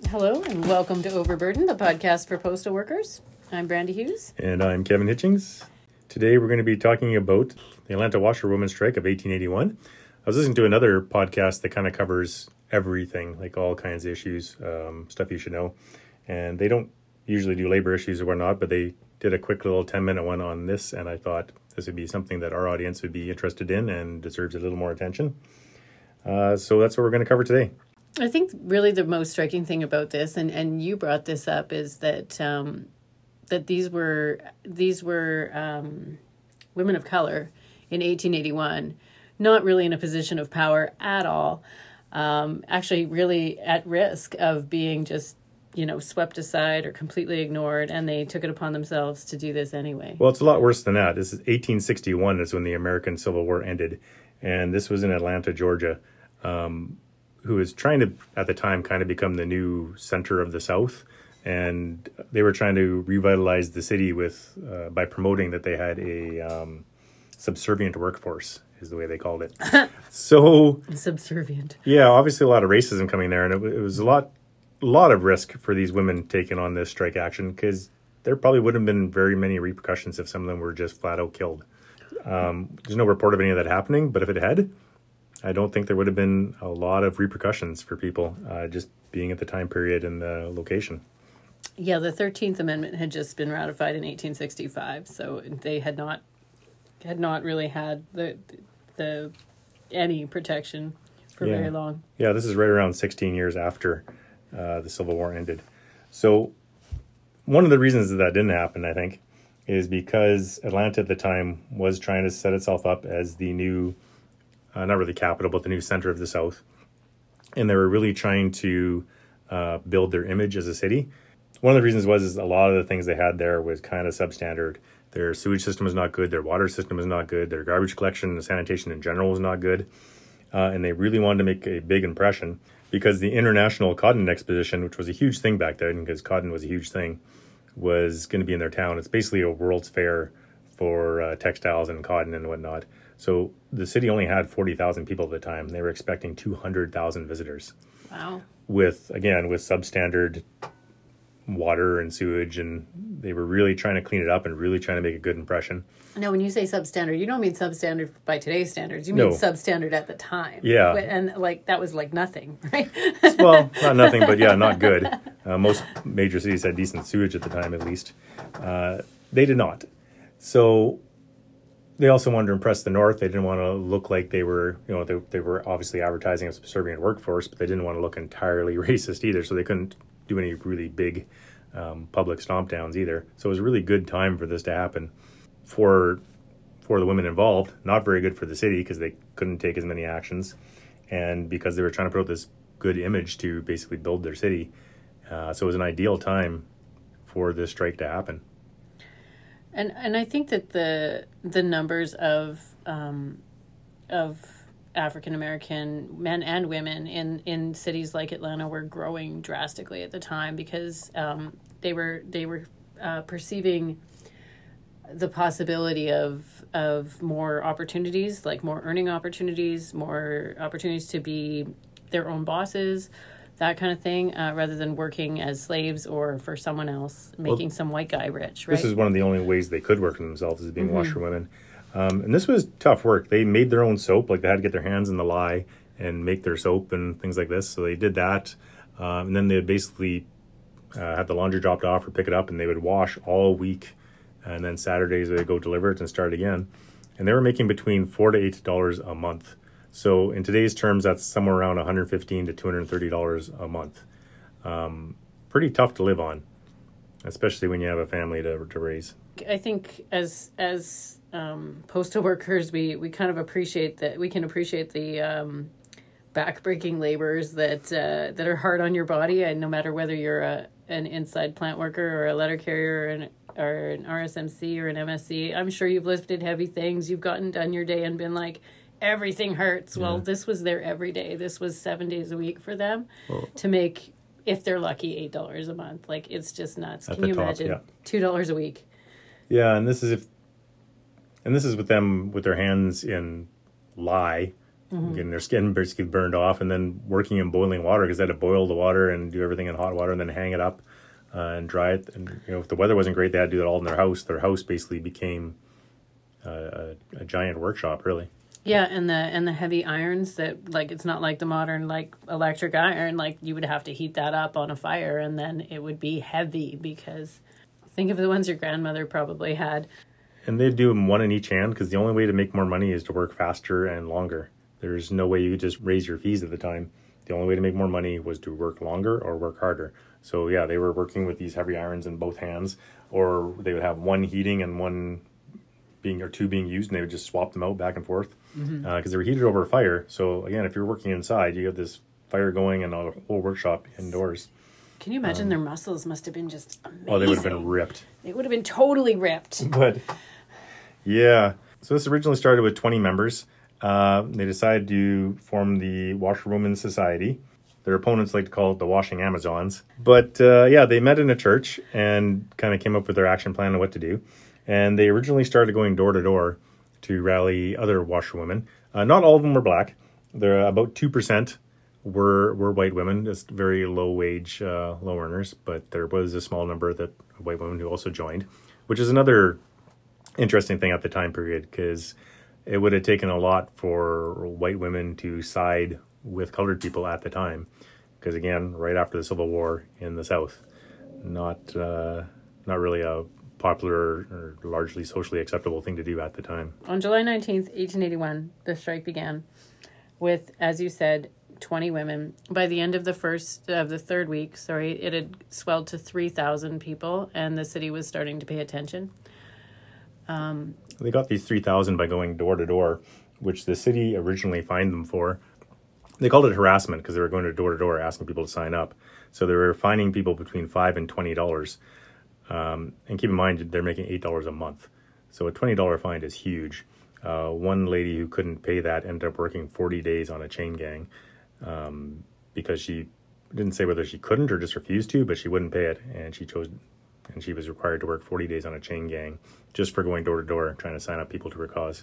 Hello and welcome to Overburden, the podcast for postal workers. I'm Brandy Hughes. And I'm Kevin Hitchings. Today we're going to be talking about the Atlanta washerwoman strike of 1881. I was listening to another podcast that kind of covers everything, like all kinds of issues, stuff you should know. And they don't usually do labor issues or whatnot, but they did a quick little 10-minute one on this, and I thought this would be something that our audience would be interested in and deserves a little more attention. So that's what we're going to cover today. I think really the most striking thing about this, and you brought this up, is that that these were women of color in 1881, not really in a position of power at all, actually really at risk of being just, swept aside or completely ignored, and they took it upon themselves to do this anyway. Well, it's a lot worse than that. This is 1861 is when the American Civil War ended, and this was in Atlanta, Georgia, who was trying to, at the time, kind of become the new center of the South. And they were trying to revitalize the city by promoting that they had a subservient workforce, is the way they called it. So Subservient. Yeah, obviously a lot of racism coming there. And it was a lot of risk for these women taking on this strike action, because there probably wouldn't have been very many repercussions if some of them were just flat out killed. There's no report of any of that happening, but if it had, I don't think there would have been a lot of repercussions for people just being at the time period and the location. Yeah, the 13th Amendment had just been ratified in 1865, so they had not really had the any protection for very long. Yeah, this is right around 16 years after the Civil War ended. So one of the reasons that didn't happen, I think, is because Atlanta at the time was trying to set itself up as the new not really capital, but the new center of the South. And they were really trying to build their image as a city. One of the reasons was a lot of the things they had there was kind of substandard. Their sewage system was not good. Their water system was not good. Their garbage collection and sanitation in general was not good. And they really wanted to make a big impression, because the International Cotton Exposition, which was a huge thing back then, because cotton was a huge thing, was going to be in their town. It's basically a World's Fair for textiles and cotton and whatnot. So the city only had 40,000 people at the time. They were expecting 200,000 visitors. Wow. With substandard water and sewage, and they were really trying to clean it up and really trying to make a good impression. Now, when you say substandard, you don't mean substandard by today's standards. You mean substandard at the time. Yeah. And that was like nothing, right? Well, not nothing, but yeah, not good. Most major cities had decent sewage at the time, at least. They did not. So they also wanted to impress the North. They didn't want to look like they were, they were obviously advertising a subservient workforce, but they didn't want to look entirely racist either. So they couldn't do any really big public stomp downs either. So it was a really good time for this to happen for the women involved. Not very good for the city, because they couldn't take as many actions, and because they were trying to put out this good image to basically build their city. So it was an ideal time for this strike to happen. And I think that the numbers of African American men and women in cities like Atlanta were growing drastically at the time, because they were perceiving the possibility of more opportunities, like more earning opportunities, more opportunities to be their own bosses, that kind of thing, rather than working as slaves or for someone else, making some white guy rich, right? This is one of the only ways they could work for themselves, as being washerwomen. And this was tough work. They made their own soap. Like, they had to get their hands in the lye and make their soap and things like this. So they did that. And then they would basically have the laundry dropped off or pick it up, and they would wash all week. And then Saturdays they'd go deliver it and start again. And they were making between $4 to $8 a month. So in today's terms, that's somewhere around $115 to $230 a month. Pretty tough to live on, especially when you have a family to raise. I think as postal workers, we kind of appreciate that. We can appreciate the backbreaking labors that are hard on your body, and no matter whether you're an inside plant worker or a letter carrier or an RSMC or an MSC, I'm sure you've lifted heavy things. You've done your day and been like, everything hurts. Yeah. Well, this was their every day. This was 7 days a week for them to make, if they're lucky, $8 a month. Like, it's just nuts. Can you imagine? Yeah. $2 a week. Yeah, and this is with them with their hands in lye, getting their skin basically burned off, and then working in boiling water because they had to boil the water and do everything in hot water and then hang it up and dry it. And if the weather wasn't great, they had to do it all in their house. Their house basically became a giant workshop, really. Yeah, and the heavy irons that, like, it's not like the modern, like, electric iron. Like, you would have to heat that up on a fire, and then it would be heavy because think of the ones your grandmother probably had. And they'd do them one in each hand because the only way to make more money is to work faster and longer. There's no way you could just raise your fees at the time. The only way to make more money was to work longer or work harder. So, yeah, they were working with these heavy irons in both hands, or they would have one heating and one two being used, and they would just swap them out back and forth because they were heated over a fire. So again, if you're working inside, you have this fire going and a whole workshop indoors. Can you imagine their muscles must have been just amazing? Oh, they would have been ripped. They would have been totally ripped. But yeah, so this originally started with 20 members. They decided to form the Washerwomen Society. Their opponents like to call it the Washing Amazons. But yeah, they met in a church and kind of came up with their action plan on what to do. And they originally started going door to door to rally other washerwomen. Not all of them were black. There about 2% were white women, just very low wage, low earners. But there was a small number of white women who also joined, which is another interesting thing at the time period, because it would have taken a lot for white women to side with colored people at the time. Because again, right after the Civil War in the South, not really a popular or largely socially acceptable thing to do at the time. On July 19th, 1881, the strike began with, as you said, 20 women. By the end of the third week, it had swelled to 3,000 people, and the city was starting to pay attention. They got these 3,000 by going door to door, which the city originally fined them for. They called it harassment because they were going to door asking people to sign up. So they were fining people between $5 and $20. And keep in mind, they're making $8 a month. So a $20 fine is huge. One lady who couldn't pay that ended up working 40 days on a chain gang because she didn't say whether she couldn't or just refused to, but she wouldn't pay it. And she was required to work 40 days on a chain gang just for going door to door, trying to sign up people to her cause.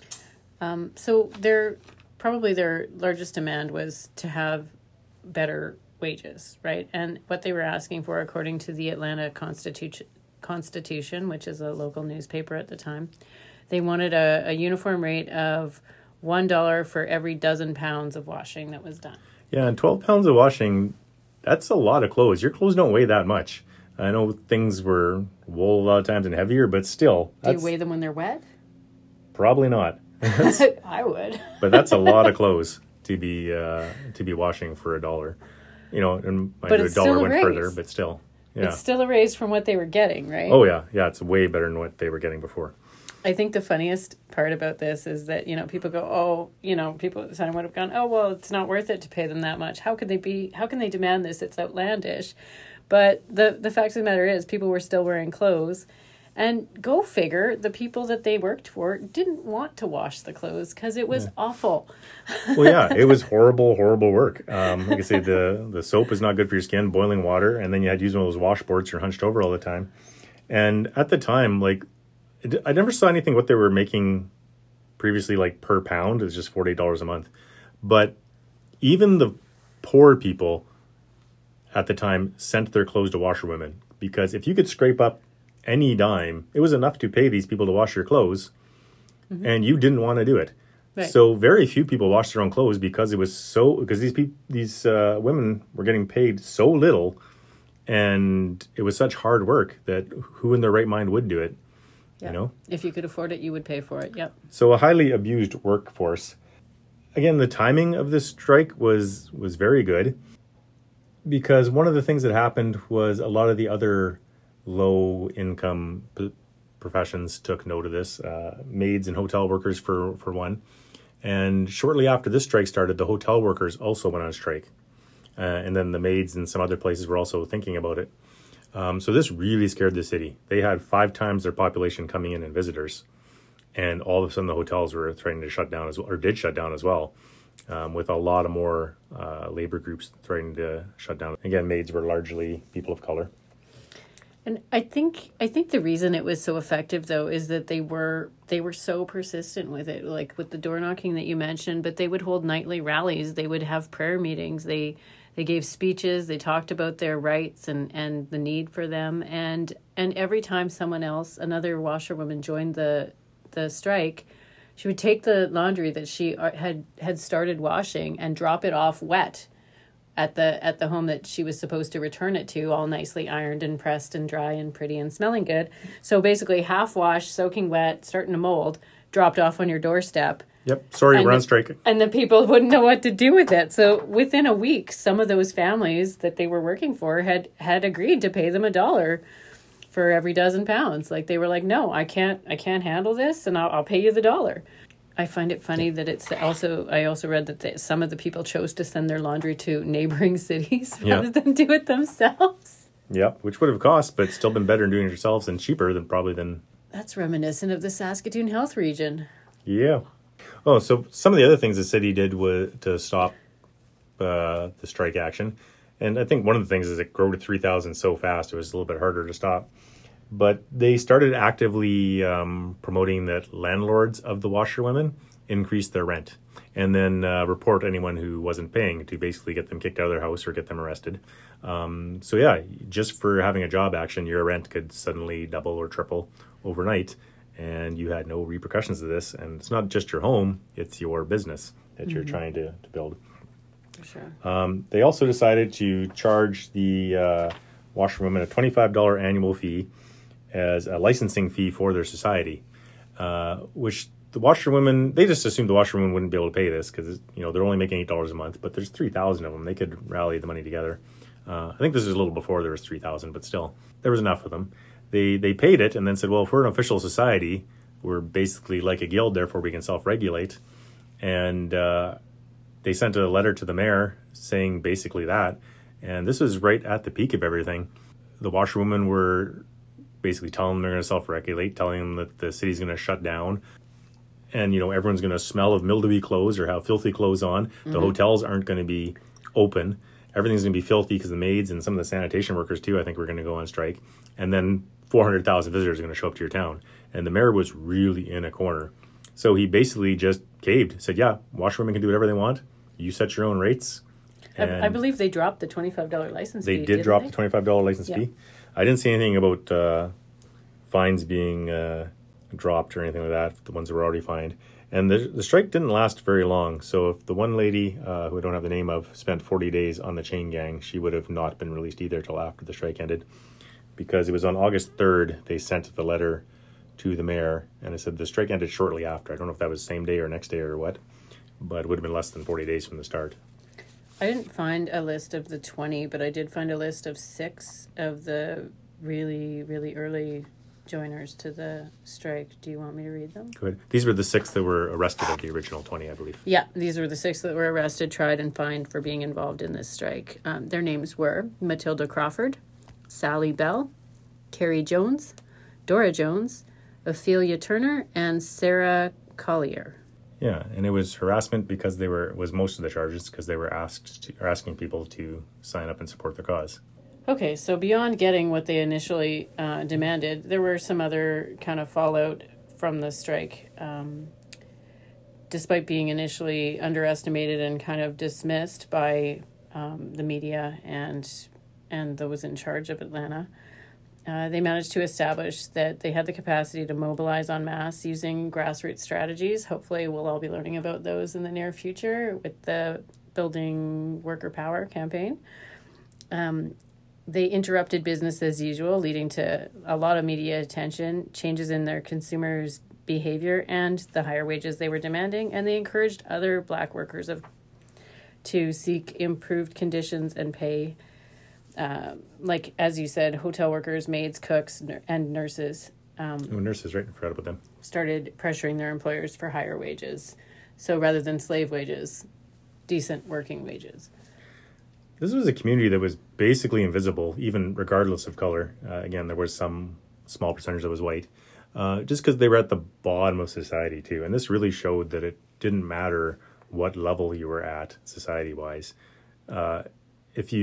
So their largest demand was to have better wages, right? And what they were asking for, according to the Atlanta Constitution, which is a local newspaper at the time, they wanted a uniform rate of $1 for every dozen pounds of washing that was done. Yeah, and 12 pounds of washing, that's a lot of clothes. Your clothes don't weigh that much. I know things were wool a lot of times and heavier, but still. Do you weigh them when they're wet? Probably not. I would. But that's a lot of clothes to be washing for $1. And $1 went further, but still. Yeah. It's still a raise from what they were getting, right? Oh, yeah. Yeah, it's way better than what they were getting before. I think the funniest part about this is that, people go, people at the time would have gone, oh, well, it's not worth it to pay them that much. How can they demand this? It's outlandish. But the fact of the matter is people were still wearing clothes. And go figure, the people that they worked for didn't want to wash the clothes because it was awful. Well, yeah, it was horrible, horrible work. Like I say, the soap is not good for your skin, boiling water, and then you had to use one of those washboards. You're hunched over all the time. And at the time, I never saw anything what they were making previously, per pound. It was just $48 a month. But even the poor people at the time sent their clothes to washerwomen, because if you could scrape up any dime, it was enough to pay these people to wash your clothes, and you didn't want to do it. Right. So very few people washed their own clothes because these women were getting paid so little, and it was such hard work that who in their right mind would do it? Yeah. If you could afford it, you would pay for it. Yep. So a highly abused workforce. Again, the timing of this strike was very good, because one of the things that happened was a lot of the other low-income professions took note of this, maids and hotel workers for one. And shortly after this strike started, the hotel workers also went on strike. And then the maids and some other places were also thinking about it. So this really scared the city. They had 5 times their population coming in visitors. And all of a sudden the hotels were threatening to shut down did shut down as well, with a lot of more labor groups threatening to shut down. Again, maids were largely people of color. And I think the reason it was so effective though is that they were so persistent with it, like with the door knocking that you mentioned, but they would hold nightly rallies, they would have prayer meetings, they gave speeches, they talked about their rights and the need for them, and every time someone else, another washerwoman, joined the strike, she would take the laundry that she had started washing and drop it off wet at the home that she was supposed to return it to, all nicely ironed and pressed and dry and pretty and smelling good. So basically half washed, soaking wet, starting to mold, dropped off on your doorstep. Yep. Sorry, we're on strike. And the people wouldn't know what to do with it. So within a week, some of those families that they were working for had agreed to pay them $1 for every dozen pounds. Like they were like, no, I can't handle this, and I'll pay you the $1. I find it funny that it's also, I also read that some of the people chose to send their laundry to neighboring cities rather than do it themselves. Yeah, which would have cost, but still been better than doing it yourselves and cheaper than. That's reminiscent of the Saskatoon Health Region. Yeah. Oh, so some of the other things the city did was to stop the strike action. And I think one of the things is it grew to 3,000 so fast, it was a little bit harder to stop. But they started actively promoting that landlords of the washerwomen increase their rent and then report anyone who wasn't paying to basically get them kicked out of their house or get them arrested. So yeah, just for having a job action, your rent could suddenly double or triple overnight, and you had no repercussions of this. And it's not just your home, it's your business that you're trying to build. For sure. They also decided to charge the washerwomen a $25 annual fee as a licensing fee for their society, which the washerwomen, they just assumed the washerwomen wouldn't be able to pay this because, they're only making $8 a month, but there's 3,000 of them. They could rally the money together. I think this is a little before there was 3,000, but still, there was enough of them. They paid it and then said, well, if we're an official society, we're basically like a guild, therefore we can self-regulate. And they sent a letter to the mayor saying basically that. And this was right at the peak of everything. The washerwomen were basically telling them they're going to self-regulate, telling them that the city's going to shut down. And, everyone's going to smell of mildewy clothes or have filthy clothes on. Mm-hmm. The hotels aren't going to be open. Everything's going to be filthy because the maids and some of the sanitation workers, too, I think, we're going to go on strike. And then 400,000 visitors are going to show up to your town. And the mayor was really in a corner. So he basically just caved, said, yeah, washerwomen can do whatever they want. You set your own rates. I believe they dropped the $25 license fee. They did drop the $25 license fee. I didn't see anything about fines being dropped or anything like that, the ones that were already fined. And the strike didn't last very long. So if the one lady, who I don't have the name of, spent 40 days on the chain gang, she would have not been released either till after the strike ended. Because it was on August 3rd, they sent the letter to the mayor, and it said the strike ended shortly after. I don't know if that was the same day or next day or what, but it would have been less than 40 days from the start. I didn't find a list of the 20, but I did find a list of 6 of the really, really early joiners to the strike. Do you want me to read them? Go ahead. These were the 6 that were arrested of the original 20, I believe. Yeah, these were the 6 that were arrested, tried, and fined for being involved in this strike. Their names were Matilda Crawford, Sally Bell, Carrie Jones, Dora Jones, Ophelia Turner, and Sarah Collier. Yeah, and it was harassment because was most of the charges because they were asking people to sign up and support their cause. Okay, so beyond getting what they initially demanded, there were some other kind of fallout from the strike. Despite being initially underestimated and kind of dismissed by the media and those in charge of Atlanta, they managed to establish that they had the capacity to mobilize en masse using grassroots strategies. Hopefully we'll all be learning about those in the near future with the Building Worker Power campaign. They interrupted business as usual, leading to a lot of media attention, changes in their consumers' behavior, and the higher wages they were demanding. And they encouraged other Black workers to seek improved conditions and pay. Like, as you said, hotel workers, maids, cooks, and nurses. Nurses, right? I forgot about them. Started pressuring their employers for higher wages. So rather than slave wages, decent working wages. This was a community that was basically invisible, even regardless of color. Again, there was some small percentage that was white, just because they were at the bottom of society, too. And this really showed that it didn't matter what level you were at society-wise. If you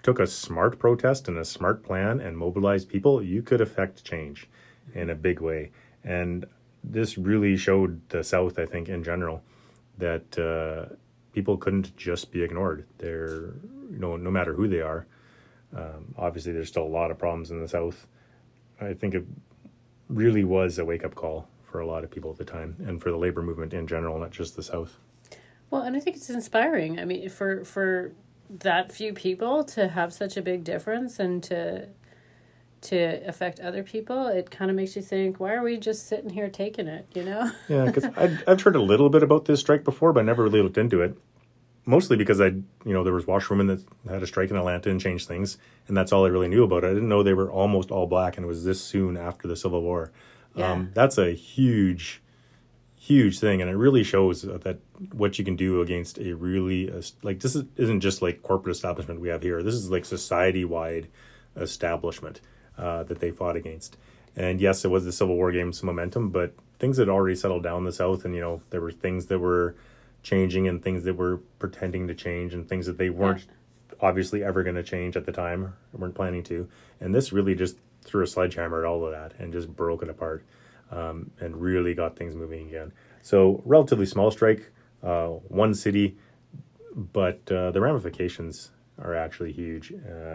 took a smart protest and a smart plan and mobilized people, you could affect change in a big way. And this really showed the South, I think, in general, that people couldn't just be ignored. They're, no matter who they are. Obviously, there's still a lot of problems in the South. I think it really was a wake-up call for a lot of people at the time, and for the labor movement in general, not just the South. Well, and I think it's inspiring. I mean, for that few people to have such a big difference and to affect other people, it kind of makes you think, why are we just sitting here taking it, Yeah, because I've heard a little bit about this strike before, but I never really looked into it. Mostly because there was washerwomen that had a strike in Atlanta and changed things, and that's all I really knew about it. I didn't know they were almost all black, and it was this soon after the Civil War. Yeah. That's a huge thing, and it really shows that what you can do against a really, this isn't just like corporate establishment we have here. This is like society-wide establishment that they fought against. And yes, it was the Civil War gave them some momentum, but things had already settled down in the South, and there were things that were changing and things that were pretending to change and things that they weren't obviously ever going to change at the time, weren't planning to. And this really just threw a sledgehammer at all of that and just broke it apart, and really got things moving again. So relatively small strike, one city, but the ramifications are actually huge.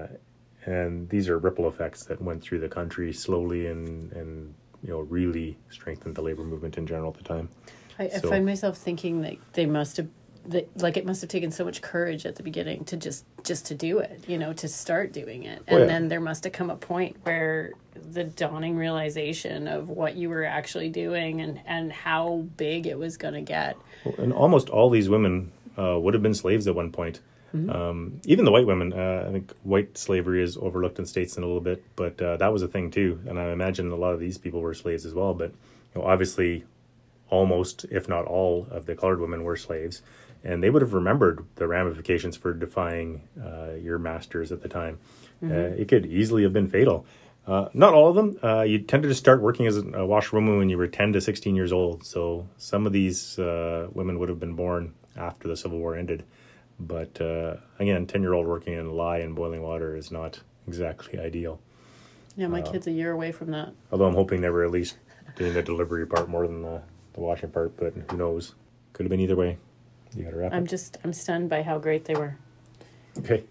And these are ripple effects that went through the country slowly and really strengthened the labor movement in general at the time. I find myself thinking that it must have taken so much courage at the beginning to just to do it, to start doing it. And then there must have come a point where the dawning realization of what you were actually doing and how big it was going to get. Well, and almost all these women would have been slaves at one point. Mm-hmm. Even the white women, I think white slavery is overlooked in states in a little bit, but that was a thing too. And I imagine a lot of these people were slaves as well. But obviously, almost, if not all, of the colored women were slaves, and they would have remembered the ramifications for defying your masters at the time. Mm-hmm. It could easily have been fatal. Not all of them. You tended to start working as a washerwoman when you were 10 to 16 years old. So some of these women would have been born after the Civil War ended. But again, 10-year-old working in lye and boiling water is not exactly ideal. Yeah, my kid's a year away from that. Although I'm hoping they were at least doing the delivery part more than the washing part, but who knows? Could have been either way. You got to wrap it. I'm stunned by how great they were. Okay.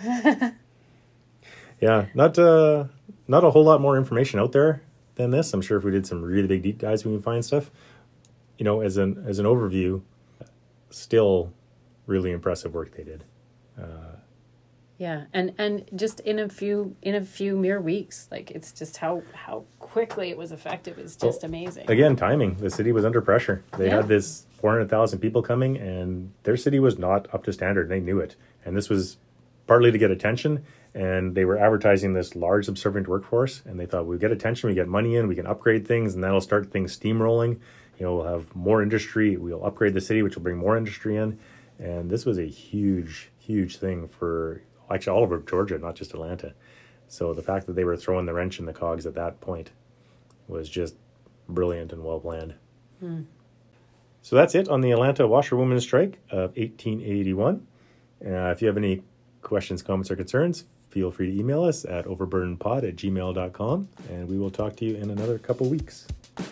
Yeah, not a whole lot more information out there than this. I'm sure if we did some really big deep dives, we can find stuff. As an overview, still really impressive work they did. Yeah, and just in a few mere weeks, it's just how quickly it was effective is just amazing. Again, timing. The city was under pressure. They had this 400,000 people coming, and their city was not up to standard. They knew it, and this was partly to get attention. And they were advertising this large subservient workforce, and they thought, we get attention, we get money in, we can upgrade things, and that'll start things steamrolling. We'll have more industry. We'll upgrade the city, which will bring more industry in. And this was a huge, huge thing for actually all over Georgia, not just Atlanta. So the fact that they were throwing the wrench in the cogs at that point was just brilliant and well planned. So that's it on the Atlanta washerwomen's strike of 1881. If you have any questions, comments, or concerns, feel free to email us at overburdenpod@gmail.com, and we will talk to you in another couple weeks.